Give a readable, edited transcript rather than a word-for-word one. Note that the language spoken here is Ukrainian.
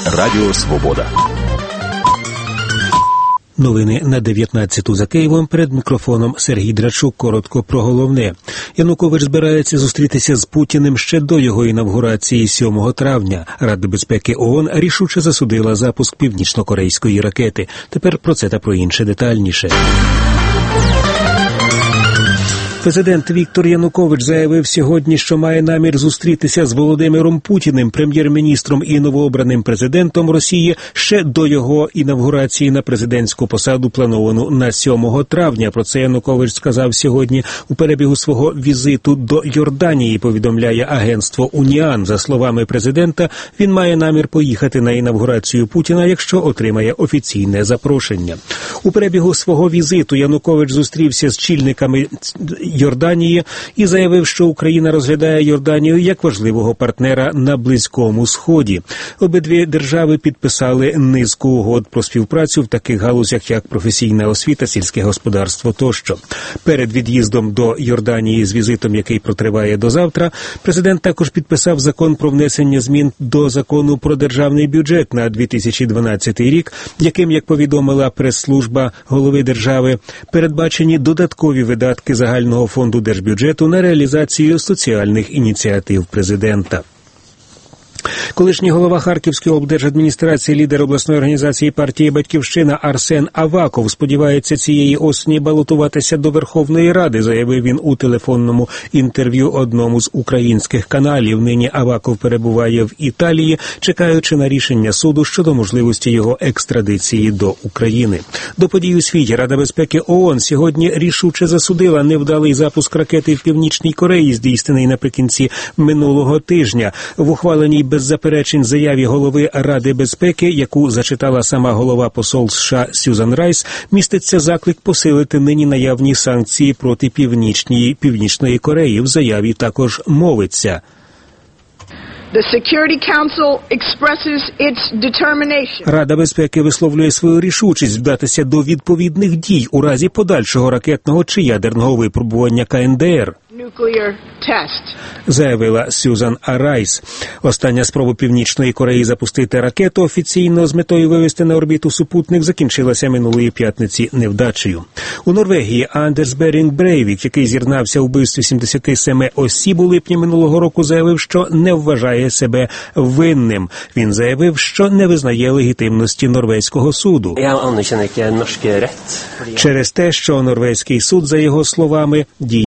Радіо Свобода. Новини на 19-ту за Києвом. Перед мікрофоном Сергій Драчук. Коротко про головне. Янукович збирається зустрітися з Путіним ще до його інавгурації 7 травня. Рада безпеки ООН рішуче засудила запуск північно-корейської ракети. Тепер про це та про інше детальніше. Президент Віктор Янукович заявив сьогодні, що має намір зустрітися з Володимиром Путіним, прем'єр-міністром і новообраним президентом Росії, ще до його інавгурації на президентську посаду, плановану на 7 травня. Про це Янукович сказав сьогодні у перебігу свого візиту до Йорданії, повідомляє агентство «Уніан». За словами президента, він має намір поїхати на інавгурацію Путіна, якщо отримає офіційне запрошення. У перебігу свого візиту Янукович зустрівся з чільниками Йорданії і заявив, що Україна розглядає Йорданію як важливого партнера на Близькому Сході. Обидві держави підписали низку угод про співпрацю в таких галузях, як професійна освіта, сільське господарство тощо. Перед від'їздом до Йорданії з візитом, який протриває до завтра, президент також підписав закон про внесення змін до закону про державний бюджет на 2012 рік, яким, як повідомила прес-служба голови держави, передбачені додаткові видатки загального фонду держбюджету на реалізацію соціальних ініціатив президента. Колишній голова Харківської облдержадміністрації, лідер обласної організації партії «Батьківщина» Арсен Аваков сподівається цієї осені балотуватися до Верховної Ради, заявив він у телефонному інтерв'ю одному з українських каналів. Нині Аваков перебуває в Італії, чекаючи на рішення суду щодо можливості його екстрадиції до України. До подій у світі Рада безпеки ООН сьогодні рішуче засудила невдалий запуск ракети в Північній Кореї, здійснений наприкінці минулого тижня. В ухваленій без заперечень заяві голови Ради безпеки, яку зачитала сама голова посол США Сюзан Райс, міститься заклик посилити нині наявні санкції проти Північної Кореї. В заяві також мовиться: Рада безпеки висловлює свою рішучість вдатися до відповідних дій у разі подальшого ракетного чи ядерного випробування КНДР, заявила Сюзан Райс. Остання спроба Північної Кореї запустити ракету офіційно з метою вивести на орбіту супутник закінчилася минулої п'ятниці невдачею. У Норвегії Андерс Берінг Брейвік, який зізнався у вбивстві 77 осіб у липні минулого року, заявив, що не вважає себе винним. Він заявив, що не визнає легітимності норвезького суду через те, що норвезький суд, за його словами, діє